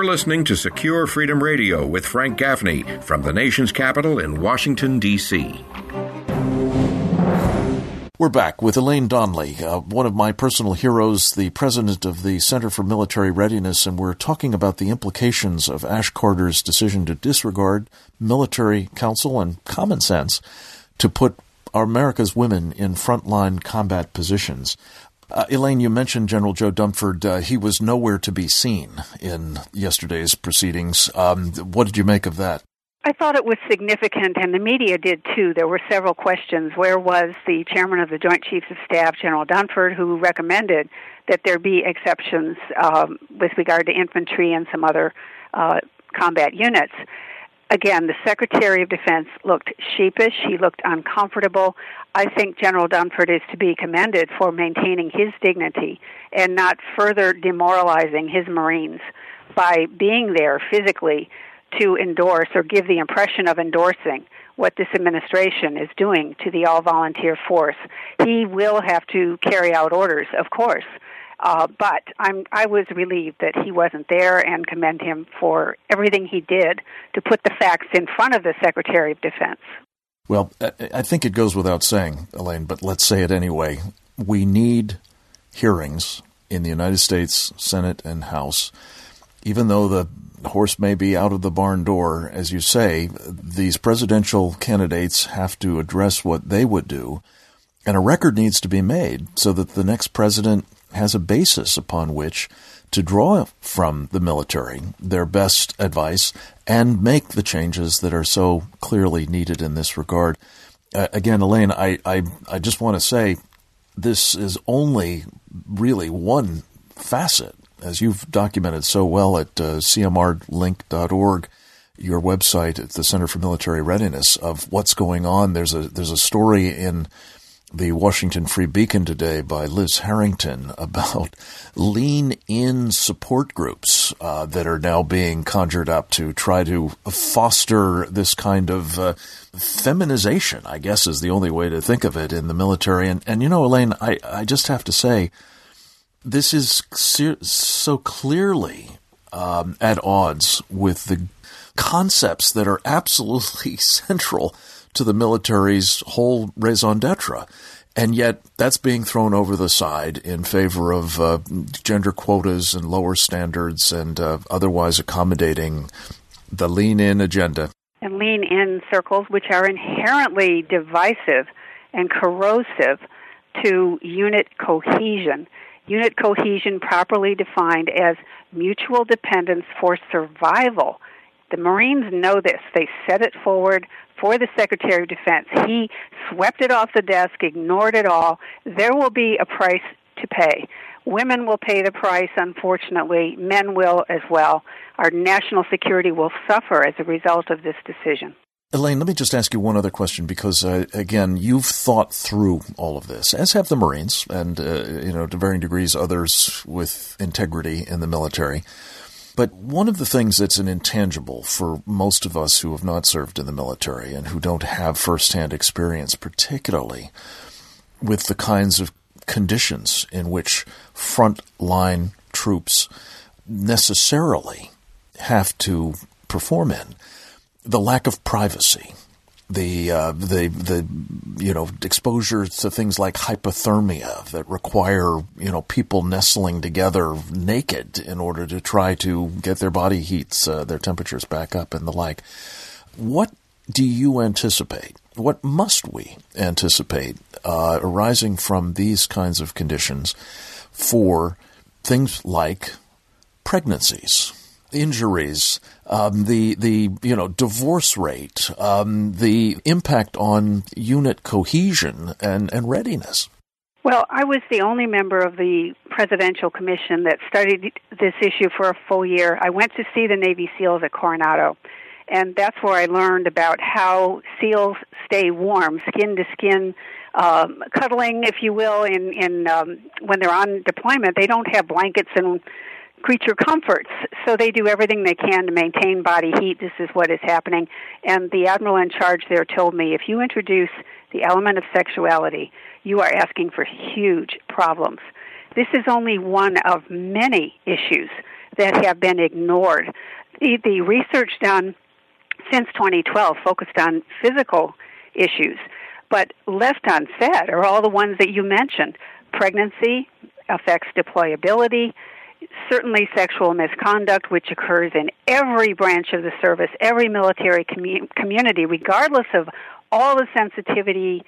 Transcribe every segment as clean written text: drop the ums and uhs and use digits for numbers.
listening to Secure Freedom Radio with Frank Gaffney from the nation's capital in Washington, D.C. We're back with Elaine Donnelly, one of my personal heroes, the president of the Center for Military Readiness, and we're talking about the implications of Ash Carter's decision to disregard military counsel and common sense to put America's women in frontline combat positions. Elaine, you mentioned General Joe Dunford. He was nowhere to be seen in yesterday's proceedings. What did you make of that? I thought it was significant, and the media did too. There were several questions. Where was the chairman of the Joint Chiefs of Staff, General Dunford, who recommended that there be exceptions with regard to infantry and some other combat units? Again, the Secretary of Defense looked sheepish. He looked uncomfortable. I think General Dunford is to be commended for maintaining his dignity and not further demoralizing his Marines by being there physically to endorse or give the impression of endorsing what this administration is doing to the all-volunteer force. He will have to carry out orders, of course, but I was relieved that he wasn't there and commend him for everything he did to put the facts in front of the Secretary of Defense. Well, I think it goes without saying, Elaine, but let's say it anyway. We need hearings in the United States Senate and House, even though the horse may be out of the barn door, as you say. These presidential candidates have to address what they would do, and a record needs to be made so that the next president has a basis upon which to draw from the military their best advice and make the changes that are so clearly needed in this regard. Again, Elaine, I just want to say this is only really one facet, as you've documented so well at cmrlink.org, your website at the Center for Military Readiness, of what's going on. There's a story in the Washington Free Beacon today by Liz Harrington about lean-in support groups that are now being conjured up to try to foster this kind of feminization, I guess is the only way to think of it, in the military. And you know, Elaine, I just have to say, this is so clearly at odds with the concepts that are absolutely central to the military's whole raison d'etre. And yet that's being thrown over the side in favor of gender quotas and lower standards and otherwise accommodating the lean-in agenda. And lean-in circles, which are inherently divisive and corrosive to unit cohesion. Unit cohesion properly defined as mutual dependence for survival. The Marines know this. They set it forward for the Secretary of Defense. He swept it off the desk, ignored it all. There will be a price to pay. Women will pay the price, unfortunately. Men will as well. Our national security will suffer as a result of this decision. Elaine, let me just ask you one other question, because, again, you've thought through all of this, as have the Marines and, to varying degrees, others with integrity in the military. But one of the things that's an intangible for most of us who have not served in the military and who don't have firsthand experience, particularly with the kinds of conditions in which frontline troops necessarily have to perform in, the lack of privacy, the exposure to things like hypothermia that require, people nestling together naked in order to try to get their body heats, their temperatures back up and the like. What do you anticipate? What must we anticipate arising from these kinds of conditions for things like pregnancies, injuries, the divorce rate, the impact on unit cohesion and readiness? Well, I was the only member of the Presidential Commission that studied this issue for a full year. I went to see the Navy SEALs at Coronado, and that's where I learned about how SEALs stay warm, skin to skin, cuddling, if you will, in when they're on deployment. They don't have blankets and creature comforts, so they do everything they can to maintain body heat. This is what is happening. And the admiral in charge there told me, if you introduce the element of sexuality, you are asking for huge problems. This is only one of many issues that have been ignored. The research done since 2012 focused on physical issues, but left unsaid are all the ones that you mentioned. Pregnancy affects deployability, certainly sexual misconduct, which occurs in every branch of the service, every military community, regardless of all the sensitivity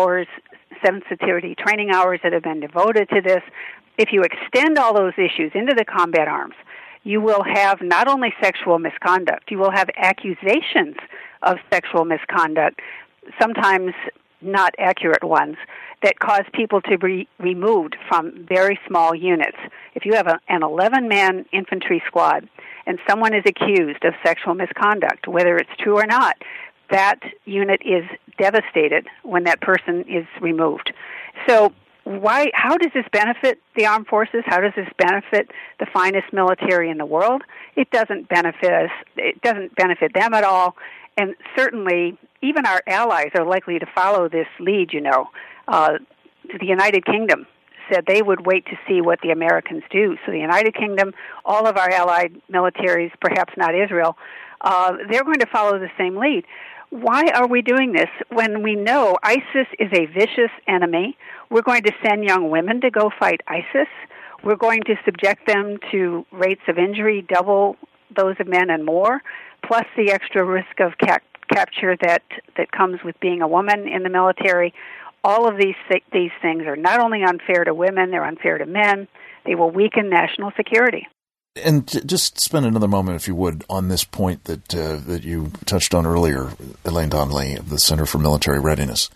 training hours that have been devoted to this. If you extend all those issues into the combat arms, you will have not only sexual misconduct, you will have accusations of sexual misconduct, sometimes not accurate ones, that cause people to be removed from very small units. If you have an 11-man infantry squad and someone is accused of sexual misconduct, whether it's true or not, that unit is devastated when that person is removed. So how does this benefit the armed forces? How does this benefit the finest military in the world? It doesn't benefit us. It doesn't benefit them at all. And certainly, even our allies are likely to follow this lead, The United Kingdom said they would wait to see what the Americans do. So the United Kingdom, all of our allied militaries, perhaps not Israel, they're going to follow the same lead. Why are we doing this when we know ISIS is a vicious enemy? We're going to send young women to go fight ISIS. We're going to subject them to rates of injury double those of men and more, plus the extra risk of capture that comes with being a woman in the military. All of these things are not only unfair to women, they're unfair to men. They will weaken national security. And just spend another moment, if you would, on this point that you touched on earlier, Elaine Donnelly of the Center for Military Readiness.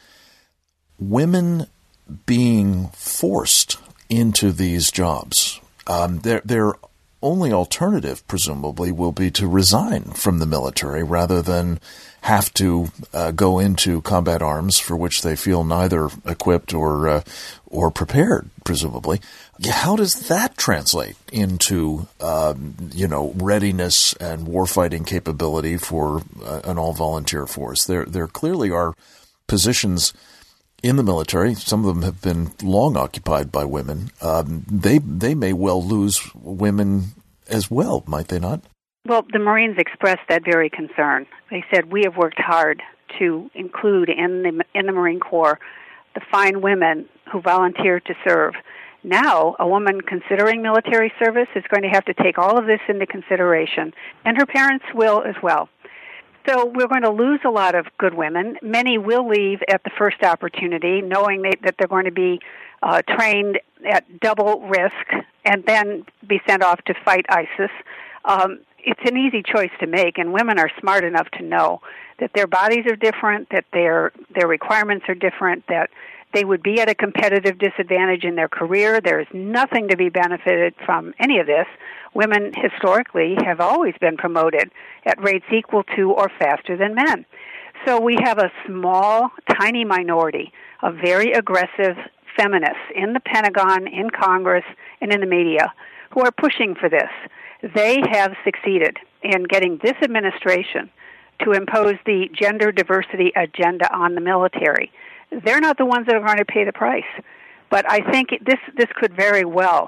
Women being forced into these jobs, their only alternative, presumably, will be to resign from the military rather than have to go into combat arms for which they feel neither equipped or prepared, presumably. How does that translate into, readiness and warfighting capability for an all-volunteer force? There clearly are positions in the military. Some of them have been long occupied by women. They may well lose women as well, might they not? Well, the Marines expressed that very concern. They said, we have worked hard to include in the Marine Corps the fine women who volunteer to serve. Now, a woman considering military service is going to have to take all of this into consideration, and her parents will as well. So we're going to lose a lot of good women. Many will leave at the first opportunity, knowing that they're going to be trained at double risk and then be sent off to fight ISIS. It's an easy choice to make, and women are smart enough to know that their bodies are different, that their requirements are different, that they would be at a competitive disadvantage in their career. There is nothing to be benefited from any of this. Women historically have always been promoted at rates equal to or faster than men. So we have a small, tiny minority of very aggressive feminists in the Pentagon, in Congress, and in the media who are pushing for this. They have succeeded in getting this administration to impose the gender diversity agenda on the military. They're not the ones that are going to pay the price. But I think this could very well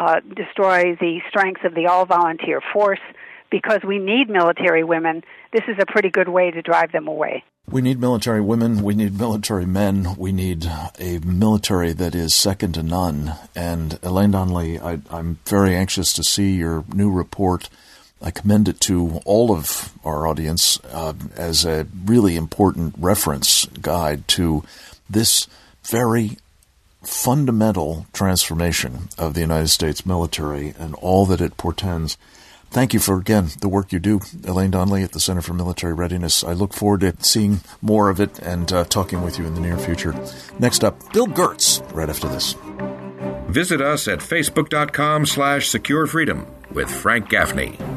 destroy the strength of the all-volunteer force because we need military women. This is a pretty good way to drive them away. We need military women. We need military men. We need a military that is second to none. And Elaine Donnelly, I'm very anxious to see your new report. I commend it to all of our audience as a really important reference guide to this very fundamental transformation of the United States military and all that it portends. Thank you for, again, the work you do, Elaine Donnelly at the Center for Military Readiness. I look forward to seeing more of it and talking with you in the near future. Next up, Bill Gertz, right after this. Visit us at facebook.com/securefreedom with Frank Gaffney.